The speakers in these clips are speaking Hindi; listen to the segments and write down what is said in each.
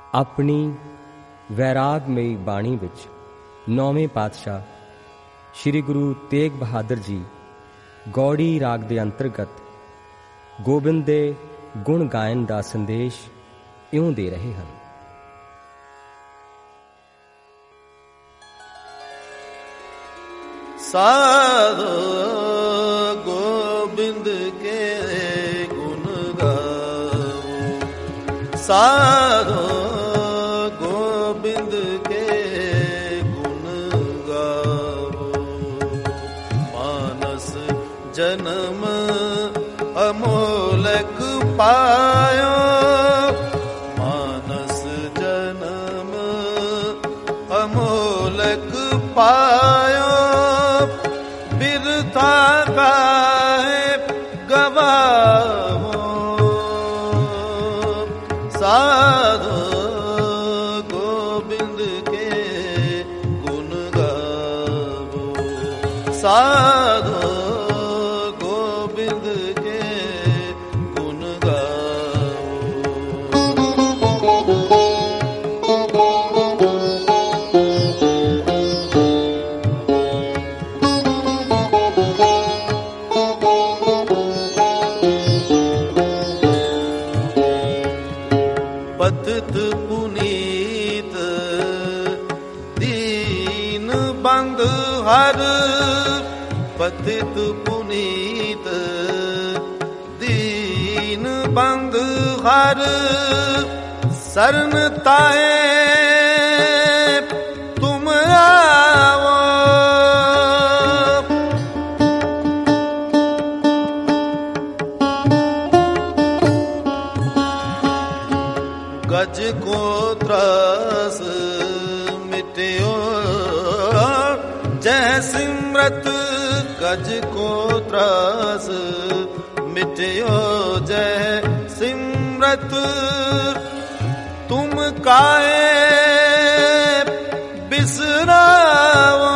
अपनी वैरागमयी बाणी विच नौवें पातशाह श्री गुरु तेग बहादुर जी गौड़ी राग दे अंतर्गत गोबिंद दे गुण गायन दा संदेश इउं दे रहे हैं। साधो गोबिंद के गुण गाओ, साधो गोबिंद के गुण गाओ। मानस जन्म अमोलक पायो, मानस जन्म अमोलक पायो। बिरथा काहे गवाओ, साधो गोबिंद के गुण गाओ, साधो गोबिंद के गुण पतित पुनीत दीन बंद हर, पतित पुनीत दीन बंद हर। शरण ताए तुम आओ, गज को त्रास मिट्यो जय सिमरत, गज को त्रास मिट्यो जय सिमरत। तुम काहे बिसराओ,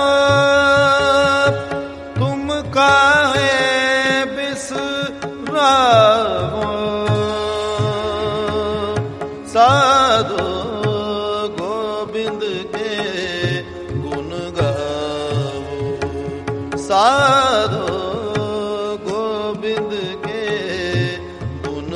तुम काहे बिसराओ। साधो गोबिंद के गुण गाओ, साधो गोबिंद के गुण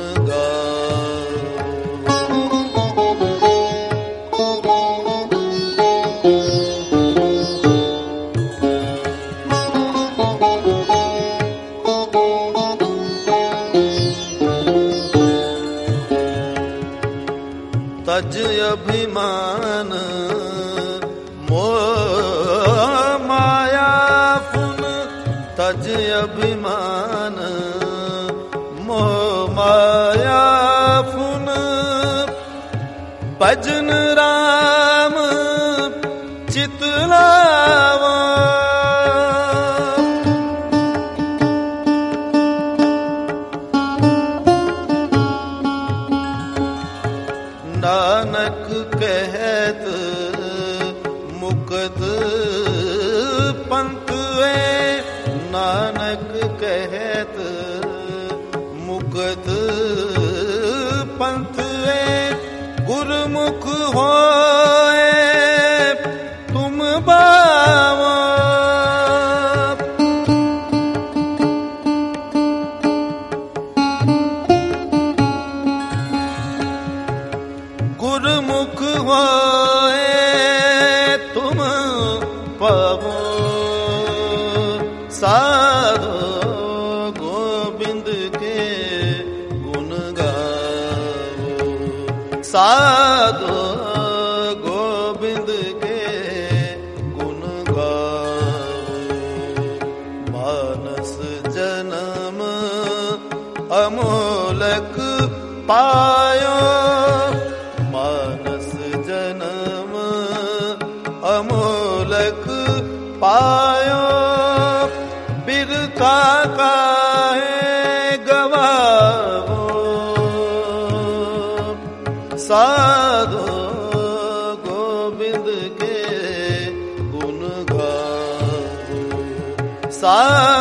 तज अभिमान मोह माया फुन, तज अभिमान मोह माया फुन। भजन राम चितलावा, नानक कहत मुकत पंथ है, नानक कहत मुकत पंथ है। गुरमुख होए तुम बावा, गुरमुख होए तुम पावो। साधो गोबिंद के गुण गाओ, साधो गोबिंद के गुण गाओ। मानस जन्म अमोलक पायो, मानस जन्म अमोलक पायो। बिरथा काहे गवाओ, साधो गोबिंद के गुण गाओ, साधो